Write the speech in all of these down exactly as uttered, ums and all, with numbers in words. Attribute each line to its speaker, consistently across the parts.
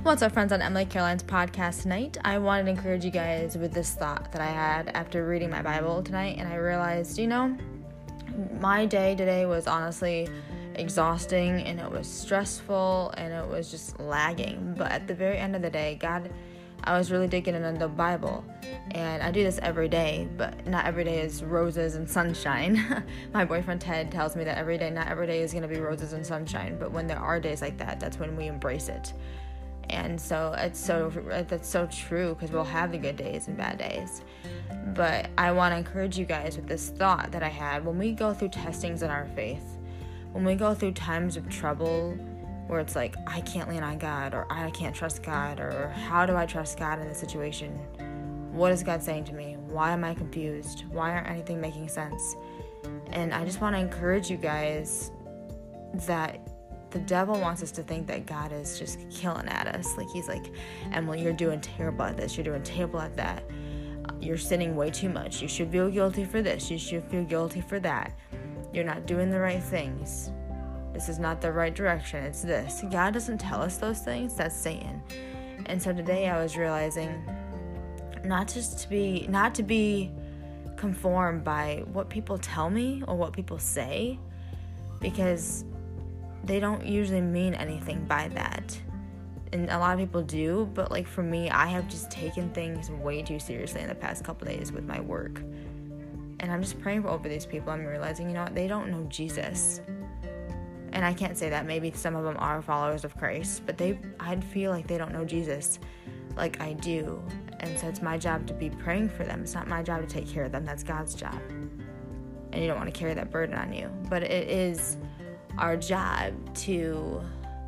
Speaker 1: What's up, friends, on Emily Caroline's podcast tonight? I wanted to encourage you guys with this thought that I had after reading my Bible tonight, and I realized, you know, my day today was honestly exhausting, and it was stressful, and it was just lagging, but at the very end of the day, God, I was really digging into the Bible, and I do this every day, but not every day is roses and sunshine. My boyfriend Ted tells me that every day, not every day is going to be roses and sunshine, but when there are days like that, that's when we embrace it. And so it's so that's so true, because we'll have the good days and bad days. But I want to encourage you guys with this thought that I had. When we go through testings in our faith, when we go through times of trouble where it's like, I can't lean on God, or I can't trust God, or how do I trust God in this situation? What is God saying to me? Why am I confused? Why aren't anything making sense? And I just want to encourage you guys that the devil wants us to think that God is just killing at us. Like, he's like, Emily, you're doing terrible at this. You're doing terrible at that. You're sinning way too much. You should feel guilty for this. You should feel guilty for that. You're not doing the right things. This is not the right direction. It's this. God doesn't tell us those things. That's Satan. And so today I was realizing not just to be, not to be conformed by what people tell me or what people say, because they don't usually mean anything by that. And a lot of people do, but like for me, I have just taken things way too seriously in the past couple days with my work. And I'm just praying for over these people. I'm realizing, you know what, they don't know Jesus. And I can't say that. Maybe some of them are followers of Christ, but they, I'd feel like they don't know Jesus like I do. And so it's my job to be praying for them. It's not my job to take care of them. That's God's job. And you don't want to carry that burden on you. But it is our job to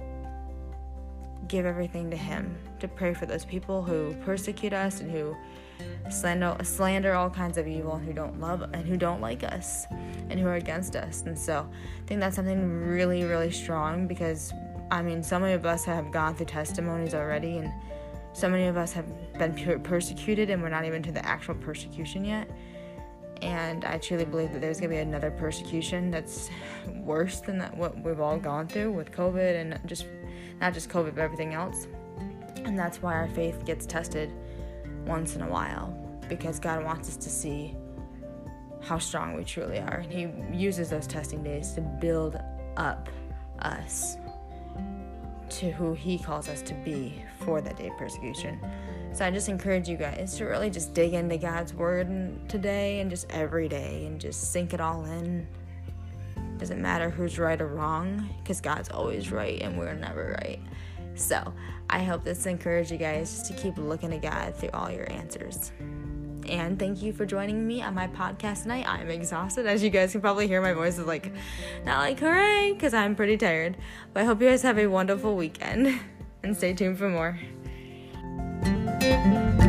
Speaker 1: give everything to Him, to pray for those people who persecute us and who slander, slander all kinds of evil, and who don't love and who don't like us and who are against us. And so I think that's something really, really strong, because I mean, so many of us have gone through testimonies already, and so many of us have been persecuted, and we're not even to the actual persecution yet. And I truly believe that there's going to be another persecution that's worse than that, what we've all gone through with COVID, and just not just COVID, but everything else. And that's why our faith gets tested once in a while, because God wants us to see how strong we truly are. And He uses those testing days to build up us to who He calls us to be for that day of persecution. So I just encourage you guys to really just dig into God's Word today and just every day and just sink it all in. Doesn't matter who's right or wrong, because God's always right and we're never right. So I hope this encourages you guys just to keep looking to God through all your answers. And thank you for joining me on my podcast tonight. I'm exhausted. As you guys can probably hear, my voice is like, not like hooray, because I'm pretty tired. But I hope you guys have a wonderful weekend and stay tuned for more. Thank you.